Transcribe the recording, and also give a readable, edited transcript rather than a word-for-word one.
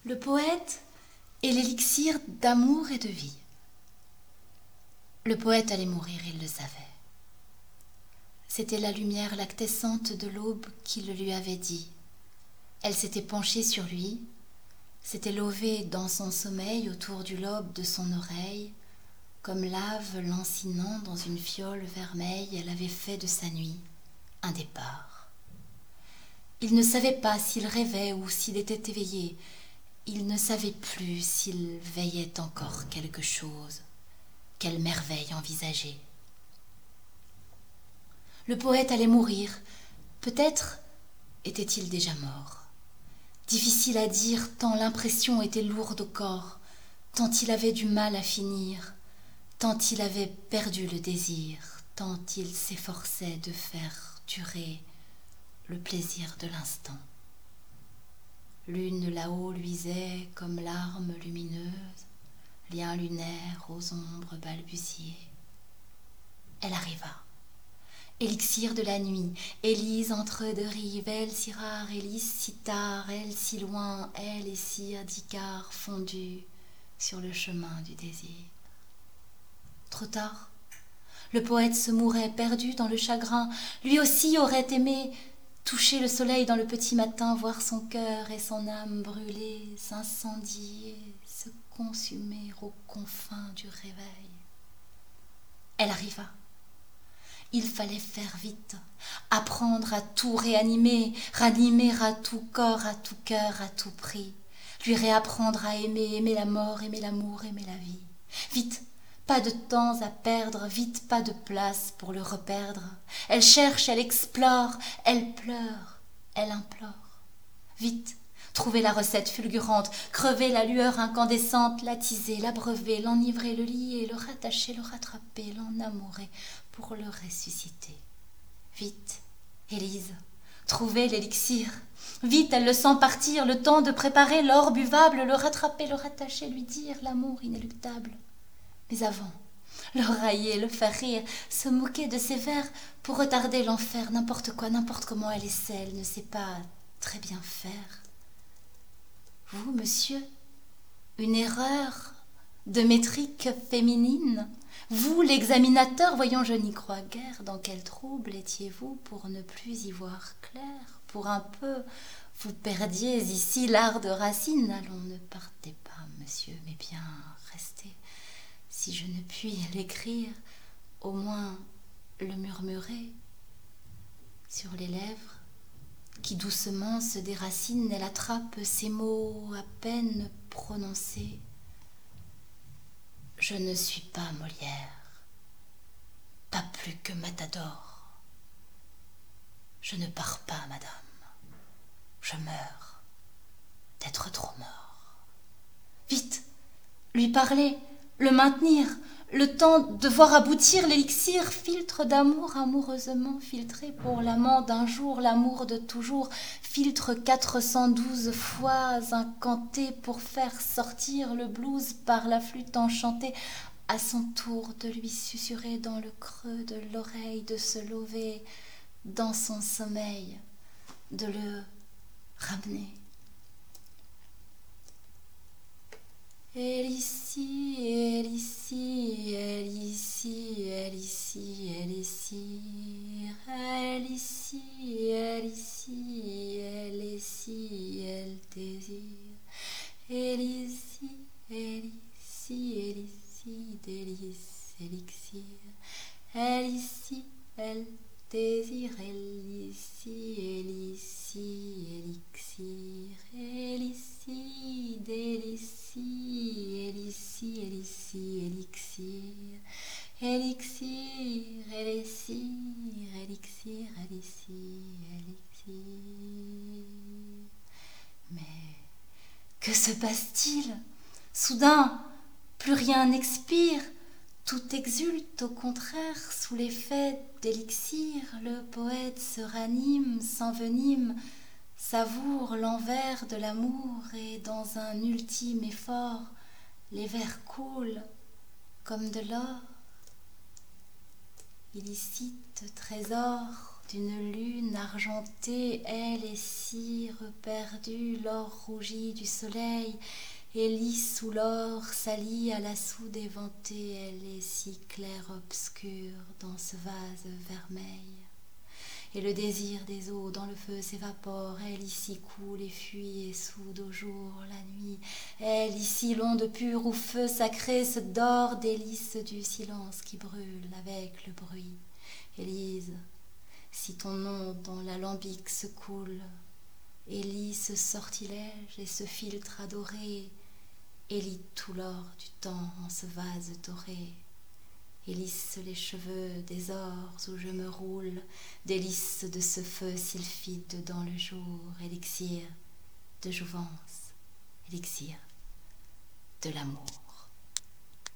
Le poète est l'élixir d'amour et de vie. Le poète allait mourir, il le savait. C'était la lumière lactescente de l'aube qui le lui avait dit. Elle s'était penchée sur lui, s'était levée dans son sommeil autour du lobe de son oreille, comme l'ave lancinant dans une fiole vermeille, elle avait fait de sa nuit un départ. Il ne savait pas s'il rêvait ou s'il était éveillé. Il ne savait plus s'il veillait encore quelque chose. Quelle merveille envisager. Le poète allait mourir. Peut-être était-il déjà mort. Difficile à dire tant l'impression était lourde au corps, tant il avait du mal à finir, tant il avait perdu le désir, tant il s'efforçait de faire durer le plaisir de l'instant. Lune là-haut luisait comme larme lumineuse, lien lunaire aux ombres balbutiées. Elle arriva. Élixir de la nuit, Élise entre deux rives, elle si rare, Élise si tard, elle si loin, elle et cire d'Icare fondue sur le chemin du désir. Trop tard, le poète se mourait perdu dans le chagrin, lui aussi aurait aimé toucher le soleil dans le petit matin, voir son cœur et son âme brûler, s'incendier, se consumer aux confins du réveil. Elle arriva. Il fallait faire vite, apprendre à tout réanimer, ranimer à tout corps, à tout cœur, à tout prix, lui réapprendre à aimer, aimer la mort, aimer l'amour, aimer la vie. Vite, pas de temps à perdre, vite, pas de place pour le reperdre. Elle cherche, elle explore, elle pleure, elle implore. Vite, trouver la recette fulgurante, crever la lueur incandescente, l'attiser, l'abreuver, l'enivrer, le lier, le rattacher, le rattraper, l'enamourer pour le ressusciter. Vite, Élise, trouver l'élixir. Vite, elle le sent partir, le temps de préparer l'or buvable, le rattraper, le rattacher, lui dire l'amour inéluctable. Mais avant, le railler, le faire rire, se moquer de ses vers pour retarder l'enfer, n'importe quoi, n'importe comment elle essaie, elle ne sait pas très bien faire. Vous, monsieur, une erreur de métrique féminine, vous, l'examinateur, voyons, je n'y crois guère, dans quel trouble étiez-vous pour ne plus y voir clair, pour un peu vous perdiez ici l'art de Racine. Allons, ne partez pas, monsieur, mais bien restez. Si je ne puis l'écrire, au moins le murmurer sur les lèvres, qui doucement se déracinent, elle attrape ces mots à peine prononcés. Je ne suis pas Molière, pas plus que Matador. Je ne pars pas, madame. Je meurs d'être trop mort. Vite, lui parler, le maintenir, le temps de voir aboutir l'élixir, filtre d'amour amoureusement filtré pour l'amant d'un jour, l'amour de toujours, filtre 412 fois incanté pour faire sortir le blues par la flûte enchantée, à son tour de lui susurrer dans le creux de l'oreille, de se lever dans son sommeil, de le ramener. Elle ici, elle ici, elle ici, elle ici, elle ici, elle ici, elle ici, elle ici, elle désire. Elle ici, elle ici, elle ici, délice, élixir. Elle ici, elle désire, elle ici, élixir. Elle ici, délicie, elle ici, élixir. Élixir, élixir, élixir, élixir. Mais que se passe-t-il? Soudain, plus rien n'expire. Tout exulte, au contraire, sous l'effet d'élixir. Le poète se ranime, s'envenime, savoure l'envers de l'amour et dans un ultime effort, les vers coulent comme de l'or. Illicite trésor d'une lune argentée, elle est cire perdue, l'or rougi du soleil, Élie sous l'or salie à la soude éventée, elle est si claire obscure dans ce vase vermeil. Et le désir des eaux dans le feu s'évapore, elle ici coule et fuit et soude au jour la nuit, elle ici l'onde pure où feu sacré se dort, délice du silence qui brûle avec le bruit. Élise, si ton nom dans l'alambic se coule, Élie ce sortilège et ce filtre adoré, Élie tout l'or du temps en ce vase doré, Élisse les cheveux des ors où je me roule, délice de ce feu sylphide dans le jour, élixir de jouvence, élixir de l'amour.